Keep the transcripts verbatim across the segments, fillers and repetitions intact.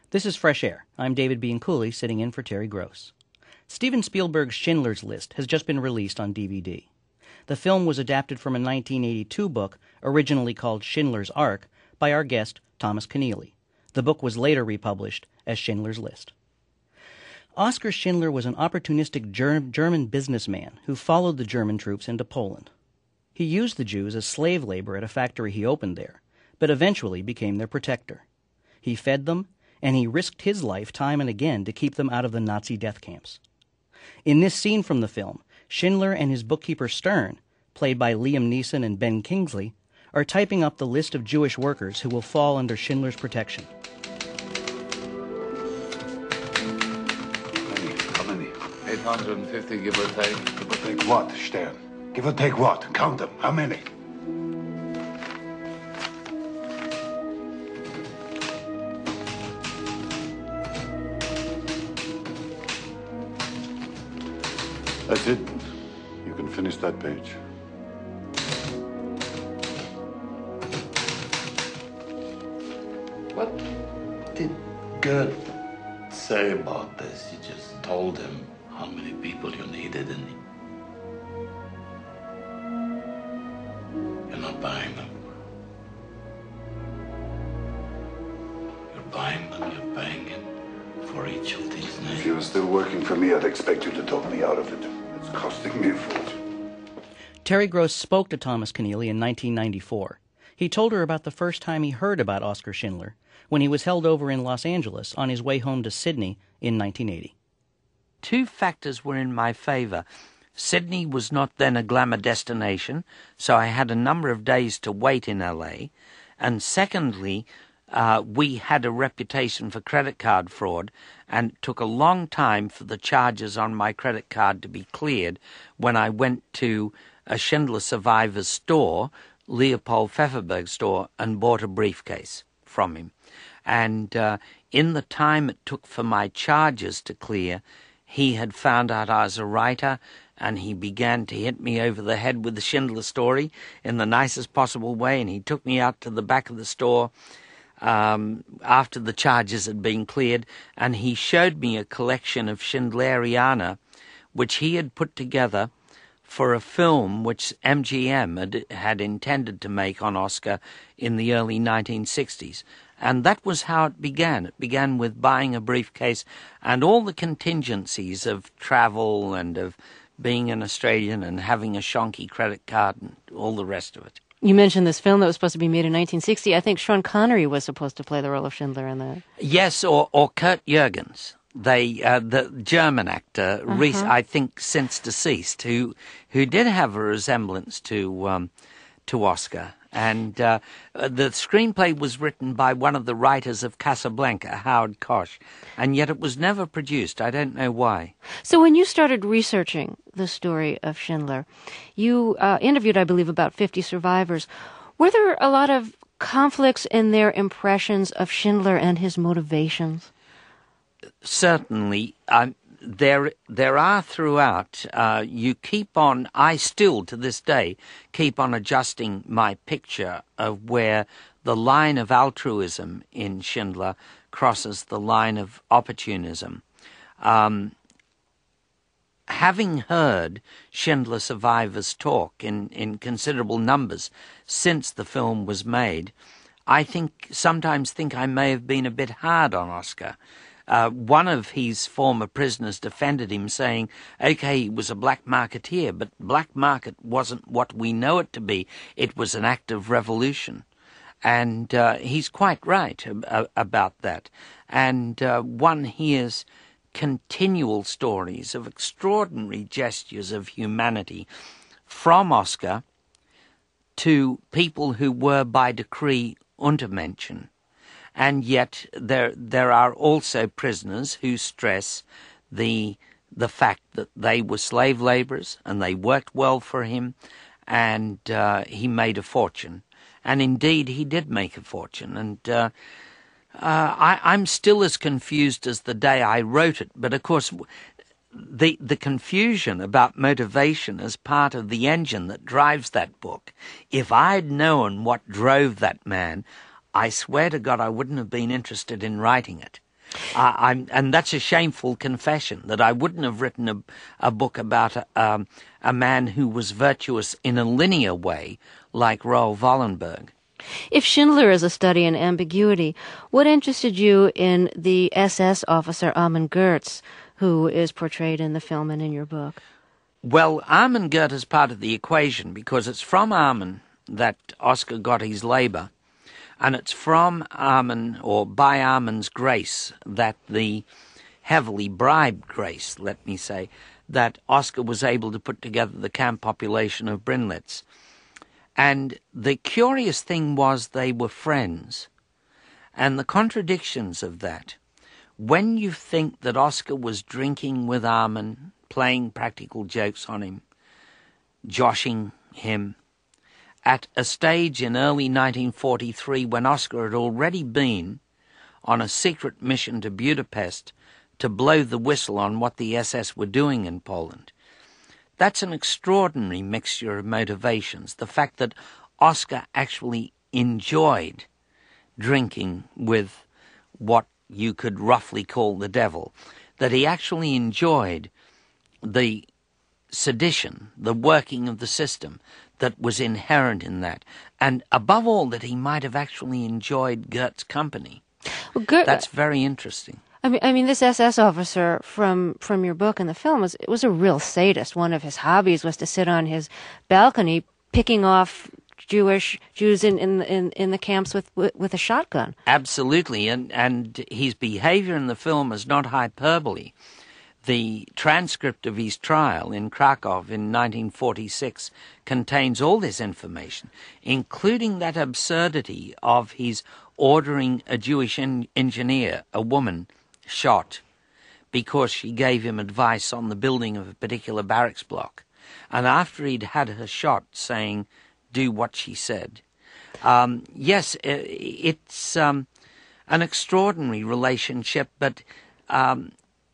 This is Fresh Air. I'm David Bianculli, sitting in for Terry Gross. Steven Spielberg's Schindler's List has just been released on D V D. The film was adapted from a nineteen eighty-two book, originally called Schindler's Ark, by our guest, Thomas Keneally. The book was later republished as Schindler's List. Oskar Schindler was an opportunistic ger- German businessman who followed the German troops into Poland. He used the Jews as slave labor at a factory he opened there, but eventually became their protector. He fed them, and he risked his life time and again to keep them out of the Nazi death camps. In this scene from the film, Schindler and his bookkeeper Stern, played by Liam Neeson and Ben Kingsley, are typing up the list of Jewish workers who will fall under Schindler's protection. How many? eight hundred fifty, give or take. Give or take what, Stern? Give or take what? Count them. How many? That's it. You can finish that page. What did Goethe say about this? You just told him how many people you needed, and you're not buying them. You're buying them, you're paying him for each of these names. If you were still working for me, I'd expect you to talk me out of it. It's costing me a fortune. Terry Gross spoke to Thomas Keneally in nineteen ninety-four. He told her about the first time he heard about Oskar Schindler, when he was held over in Los Angeles on his way home to Sydney in nineteen eighty. Two factors were in my favor. Sydney was not then a glamour destination, so I had a number of days to wait in L A. And secondly, uh, we had a reputation for credit card fraud, and it took a long time for the charges on my credit card to be cleared when I went to a Schindler Survivors store, Leopold Pfefferberg store, and bought a briefcase from him. And uh, in the time it took for my charges to clear, he had found out I was a writer, and he began to hit me over the head with the Schindler story in the nicest possible way, and he took me out to the back of the store um, after the charges had been cleared, and he showed me a collection of Schindleriana, which he had put together for a film which M G M had, had intended to make on Oskar in the early nineteen sixties. And that was how it began. It began with buying a briefcase and all the contingencies of travel and of being an Australian and having a shonky credit card and all the rest of it. You mentioned this film that was supposed to be made in nineteen sixty. I think Sean Connery was supposed to play the role of Schindler in that. Yes, or, or Kurt Jürgens. They, uh, the German actor, uh-huh. Reese, I think since deceased, who who did have a resemblance to um, to Oskar. And uh, the screenplay was written by one of the writers of Casablanca, Howard Koch, and yet it was never produced. I don't know why. So when you started researching the story of Schindler, you uh, interviewed, I believe, about fifty survivors. Were there a lot of conflicts in their impressions of Schindler and his motivations? Certainly. Um, there there are throughout. Uh, you keep on, I still to this day, keep on adjusting my picture of where the line of altruism in Schindler crosses the line of opportunism. Um, having heard Schindler survivors talk in, in considerable numbers since the film was made, I think sometimes think I may have been a bit hard on Oskar. Uh, one of his former prisoners defended him, saying, okay, he was a black marketeer, but black market wasn't what we know it to be. It was an act of revolution. And uh, he's quite right ab- about that. And uh, one hears continual stories of extraordinary gestures of humanity from Oskar to people who were by decree Untermenschen. And yet there there are also prisoners who stress the the fact that they were slave laborers and they worked well for him, and uh, he made a fortune. And indeed, he did make a fortune. And uh, uh, I, I'm still as confused as the day I wrote it. But of course, the the confusion about motivation is part of the engine that drives that book. If I'd known what drove that man, I swear to God I wouldn't have been interested in writing it. Uh, I'm, and that's a shameful confession, that I wouldn't have written a, a book about a, um, a man who was virtuous in a linear way like Raoul Wallenberg. If Schindler is a study in ambiguity, what interested you in the S S officer Armin Goetz, who is portrayed in the film and in your book? Well, Armin Goetz is part of the equation because it's from Armin that Oscar got his labor, and it's from Armin, or by Armin's grace, that the heavily bribed grace, let me say, that Oscar was able to put together the camp population of Brinlitz. And the curious thing was they were friends. And the contradictions of that, when you think that Oscar was drinking with Armin, playing practical jokes on him, joshing him, at a stage in early nineteen forty-three when Oscar had already been on a secret mission to Budapest to blow the whistle on what the S S were doing in Poland. That's an extraordinary mixture of motivations. The fact that Oscar actually enjoyed drinking with what you could roughly call the devil, that he actually enjoyed the sedition, the working of the system that was inherent in that, and above all, that he might have actually enjoyed Goetz's company. Well, Goetz, That's very interesting. I mean, I mean, this S S officer from, from your book and the film was it was a real sadist. One of his hobbies was to sit on his balcony picking off Jewish Jews in in in, in the camps with, with with a shotgun. Absolutely, and and his behavior in the film is not hyperbole. The transcript of his trial in Krakow in nineteen forty-six contains all this information, including that absurdity of his ordering a Jewish en- engineer, a woman, shot because she gave him advice on the building of a particular barracks block. And after he'd had her shot, saying, do what she said. Um, yes, it's um, an extraordinary relationship, but um,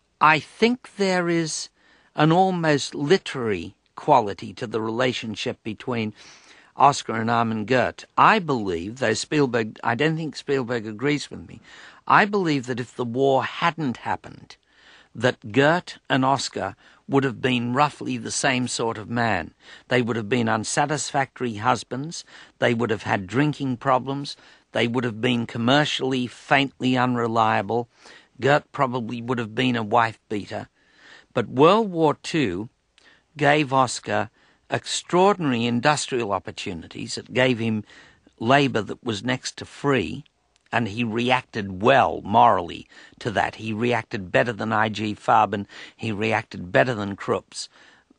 I think there is an almost literary quality to the relationship between Oscar and Armin Goetz. I believe, though Spielberg, I don't think Spielberg agrees with me, I believe that if the war hadn't happened, that Goetz and Oscar would have been roughly the same sort of man. They would have been unsatisfactory husbands, they would have had drinking problems, they would have been commercially faintly unreliable. Goetz probably would have been a wife-beater. But World War Two gave Oscar extraordinary industrial opportunities. It gave him labor that was next to free, and he reacted well morally to that. He reacted better than I G Farben. He reacted better than Krupps,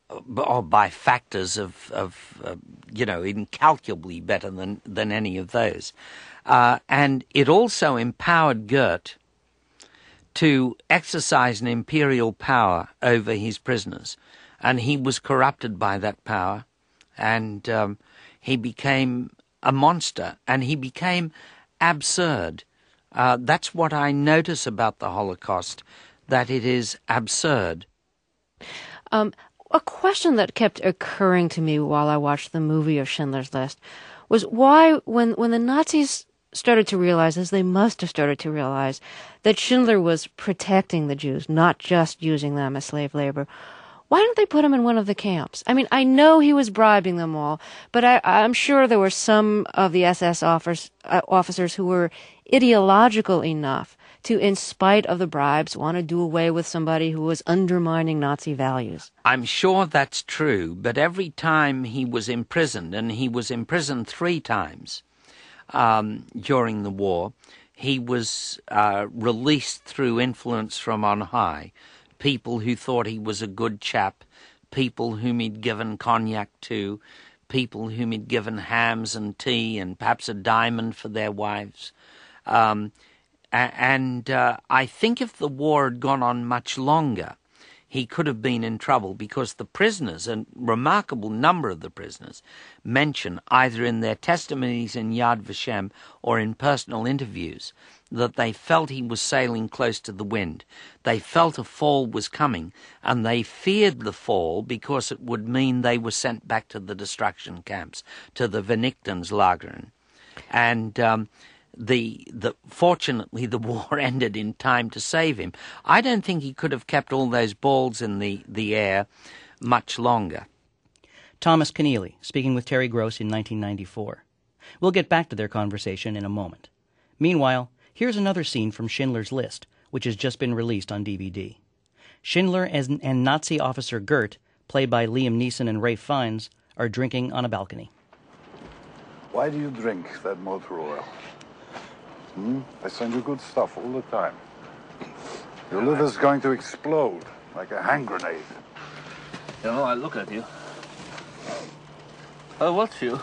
or by factors of, of uh, you know, incalculably better than, than any of those. Uh, and it also empowered Goetz to exercise an imperial power over his prisoners. And he was corrupted by that power, and um, he became a monster, and he became absurd. Uh, that's what I notice about the Holocaust, that it is absurd. Um, a question that kept occurring to me while I watched the movie of Schindler's List was why, when, when the Nazis started to realize, as they must have started to realize, that Schindler was protecting the Jews, not just using them as slave labor, why didn't they put him in one of the camps? I mean, I know he was bribing them all, but I, I'm sure there were some of the S S officers, uh, officers who were ideological enough to, in spite of the bribes, want to do away with somebody who was undermining Nazi values. I'm sure that's true, but every time he was imprisoned, and he was imprisoned three times um, during the war, he was uh, released through influence from on high. People who thought he was a good chap, people whom he'd given cognac to, people whom he'd given hams and tea and perhaps a diamond for their wives. Um, and uh, I think if the war had gone on much longer, he could have been in trouble, because the prisoners, a remarkable number of the prisoners, mention either in their testimonies in Yad Vashem or in personal interviews that they felt he was sailing close to the wind. They felt a fall was coming, and they feared the fall because it would mean they were sent back to the destruction camps, to the Vernichtungslagern. And um, the the fortunately the war ended in time to save him. I don't think he could have kept all those balls in the, the air much longer. Thomas Keneally, speaking with Terry Gross in nineteen ninety-four. We'll get back to their conversation in a moment. Meanwhile, here's another scene from Schindler's List, which has just been released on D V D. Schindler and, and Nazi officer Gert, played by Liam Neeson and Ralph Fiennes, are drinking on a balcony. Why do you drink that motor oil? Hmm? I send you good stuff all the time. Your liver's going to explode like a hand grenade. You know, I look at you. I watch you.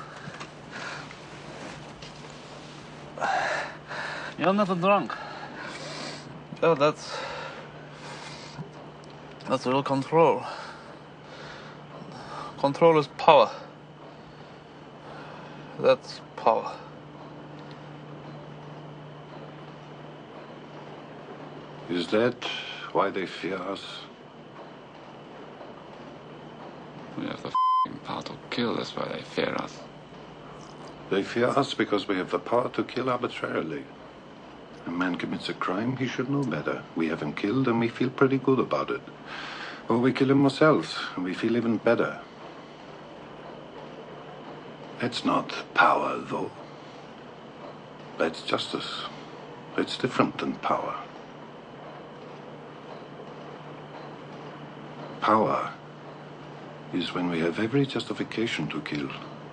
You're never drunk. Oh, that's... That's real control. Control is power. That's power. Is that why they fear us? We have the f***ing power to kill, that's why they fear us. They fear us because we have the power to kill arbitrarily. A man commits a crime, he should know better. We have him killed and we feel pretty good about it. Or we kill him ourselves and we feel even better. That's not power, though. That's justice. It's different than power. Power is when we have every justification to kill.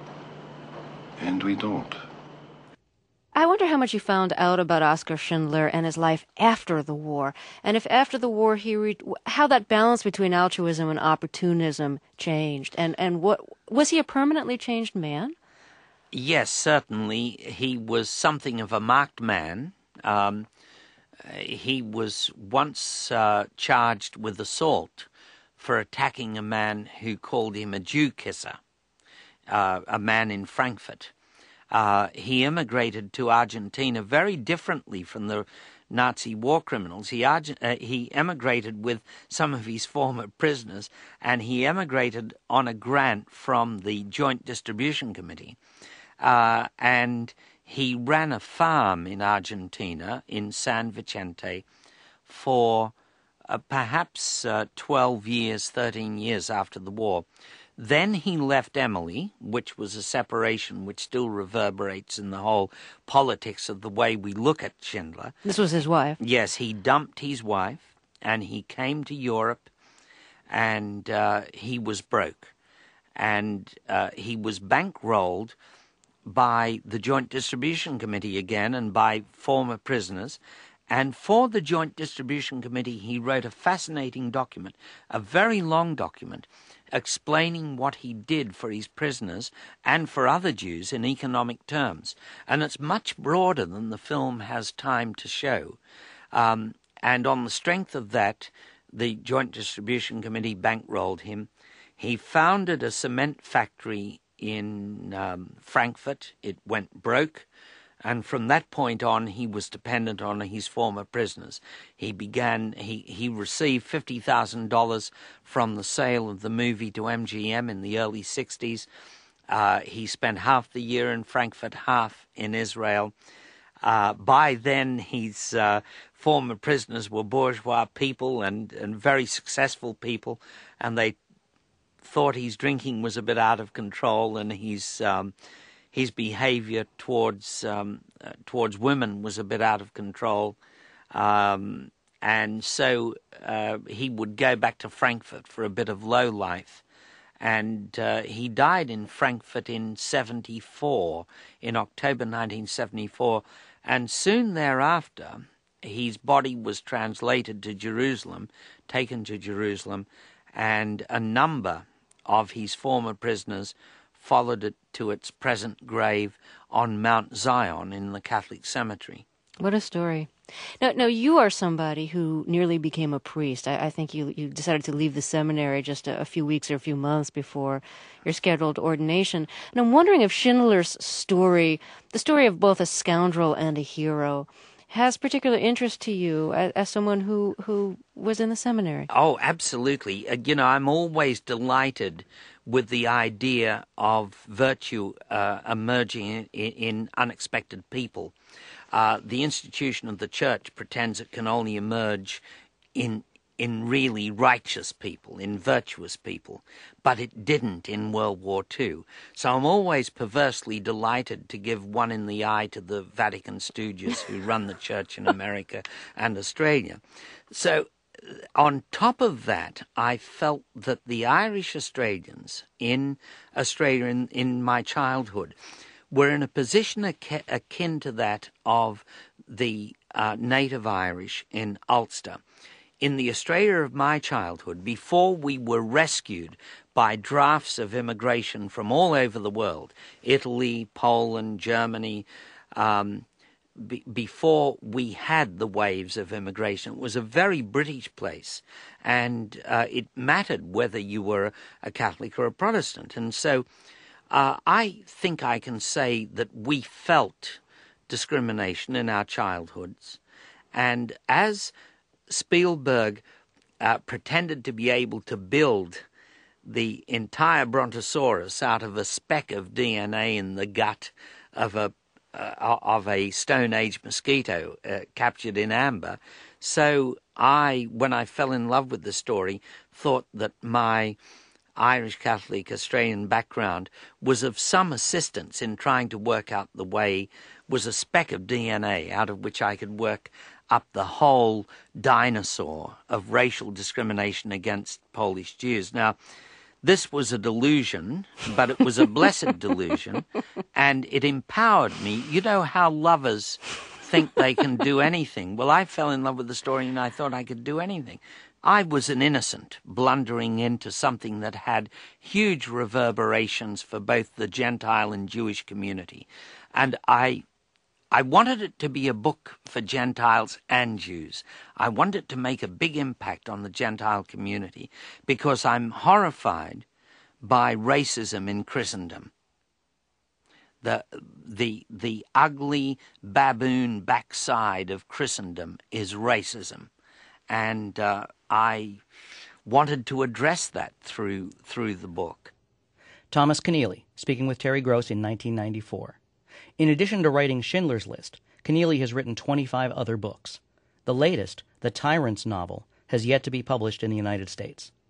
And we don't. I wonder how much you found out about Oskar Schindler and his life after the war, and if after the war he re- how that balance between altruism and opportunism changed, and and what was he a permanently changed man? Yes, certainly he was something of a marked man. Um, he was once uh, charged with assault for attacking a man who called him a Jew kisser, uh, a man in Frankfurt. Uh, he immigrated to Argentina very differently from the Nazi war criminals. He, uh, he emigrated with some of his former prisoners, and he emigrated on a grant from the Joint Distribution Committee. Uh, and he ran a farm in Argentina, in San Vicente, for uh, perhaps uh, twelve years, thirteen years after the war. Then he left Emily, which was a separation which still reverberates in the whole politics of the way we look at Schindler. This was his wife. Yes, he dumped his wife, and he came to Europe, and uh, he was broke. And uh, he was bankrolled by the Joint Distribution Committee again and by former prisoners. And for the Joint Distribution Committee, he wrote a fascinating document, a very long document, explaining what he did for his prisoners and for other Jews in economic terms. And it's much broader than the film has time to show. Um, and on the strength of that, the Joint Distribution Committee bankrolled him. He founded a cement factory in um, Frankfurt. It went broke. And from that point on, he was dependent on his former prisoners. He began, he, he received fifty thousand dollars from the sale of the movie to M G M in the early sixties. Uh, he spent half the year in Frankfurt, half in Israel. Uh, by then, his uh, former prisoners were bourgeois people and, and very successful people, and they thought his drinking was a bit out of control, and his... Um, His behavior towards um, uh, towards women was a bit out of control, um, and so uh, he would go back to Frankfurt for a bit of low life, and uh, he died in Frankfurt in seventy-four, in October nineteen seventy-four, and soon thereafter his body was translated to Jerusalem, taken to Jerusalem, and a number of his former prisoners followed it to its present grave on Mount Zion in the Catholic cemetery. What a story. Now, now you are somebody who nearly became a priest. I, I think you, you decided to leave the seminary just a, a few weeks or a few months before your scheduled ordination. And I'm wondering if Schindler's story, the story of both a scoundrel and a hero, has particular interest to you as, as someone who, who was in the seminary. Oh, absolutely. Uh, you know, I'm always delighted with the idea of virtue uh, emerging in, in unexpected people. uh, the institution of the church pretends it can only emerge in in really righteous people, in virtuous people, but it didn't in World War Two. So I'm always perversely delighted to give one in the eye to the Vatican stooges who run the church in America and Australia. So on top of that, I felt that the Irish Australians in Australia in, in my childhood were in a position ac- akin to that of the uh, native Irish in Ulster. In the Australia of my childhood, before we were rescued by drafts of immigration from all over the world, Italy, Poland, Germany, um, be, before we had the waves of immigration, it was a very British place, and uh, it mattered whether you were a Catholic or a Protestant. And so uh, I think I can say that we felt discrimination in our childhoods, and as Spielberg uh, pretended to be able to build the entire Brontosaurus out of a speck of D N A in the gut of a uh, of a Stone Age mosquito uh, captured in amber. So I, when I fell in love with the story, thought that my Irish Catholic Australian background was of some assistance in trying to work out the way, was a speck of D N A out of which I could work up the whole dinosaur of racial discrimination against Polish Jews. Now, this was a delusion, but it was a blessed delusion, and it empowered me. You know how lovers think they can do anything. Well, I fell in love with the story, and I thought I could do anything. I was an innocent, blundering into something that had huge reverberations for both the Gentile and Jewish community. And I I wanted it to be a book for Gentiles and Jews. I wanted it to make a big impact on the Gentile community because I'm horrified by racism in Christendom. The, the, the ugly baboon backside of Christendom is racism. And uh, I wanted to address that through, through the book. Thomas Keneally, speaking with Terry Gross in nineteen ninety-four. In addition to writing Schindler's List, Keneally has written twenty-five other books. The latest, the Tyrants novel, has yet to be published in the United States.